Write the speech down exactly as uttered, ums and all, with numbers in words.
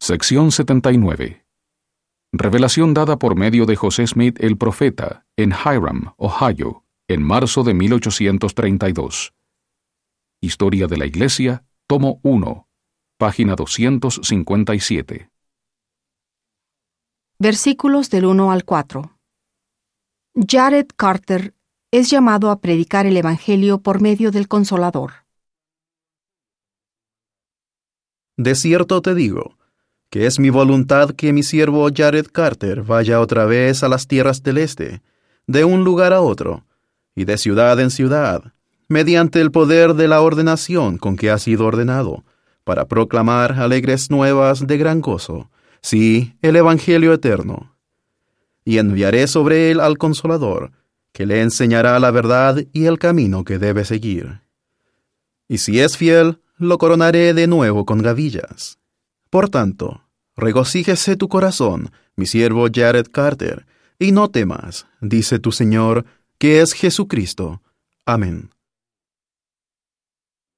Sección setenta y nueve. Revelación dada por medio de José Smith el profeta en Hiram, Ohio, en marzo de mil ochocientos treinta y dos. Historia de la Iglesia, tomo uno, página doscientos cincuenta y siete. Versículos del uno al cuatro. Jared Carter es llamado a predicar el Evangelio por medio del Consolador. De cierto te digo, que es mi voluntad que mi siervo Jared Carter vaya otra vez a las tierras del este, de un lugar a otro, y de ciudad en ciudad, mediante el poder de la ordenación con que ha sido ordenado, para proclamar alegres nuevas de gran gozo, sí, el Evangelio eterno. Y enviaré sobre él al Consolador, que le enseñará la verdad y el camino que debe seguir. Y si es fiel, lo coronaré de nuevo con gavillas. Por tanto, regocíjese tu corazón, mi siervo Jared Carter, y no temas, dice tu Señor, que es Jesucristo. Amén.